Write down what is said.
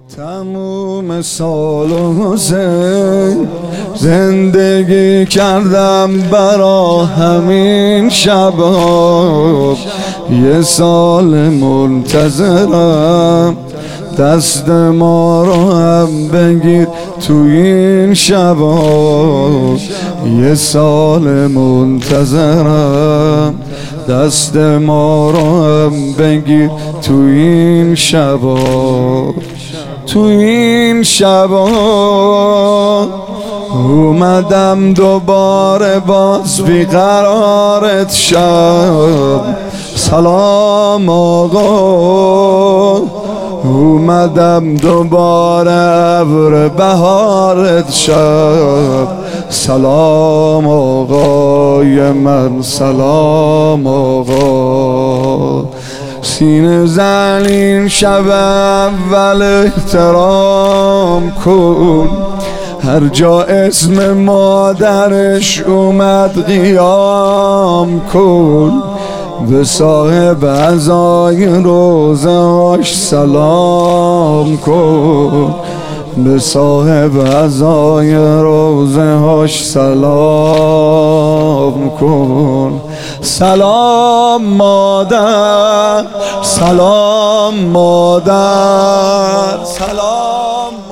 تموم سال و زندگی کردم برا همین شبا، یه سال منتظرم دست ما رو هم بگیر تو این شبا، یه سال منتظرم دست ما رو هم بگیر تو این شبا. تو این شبا اومدم دوباره باز بیقرارت شب. سلام آقا، اومدم دوباره ابر بهارت شب. سلام آقای من، سلام آقا. سینه زن این شب اول احترام کن، هر جا اسم مادرش اومد قیام کن. به صاحب عزای روزه هاش سلام کن، به صاحب عزای روزه هاش سلام کن. سلام مادر، سلام مادر، سلام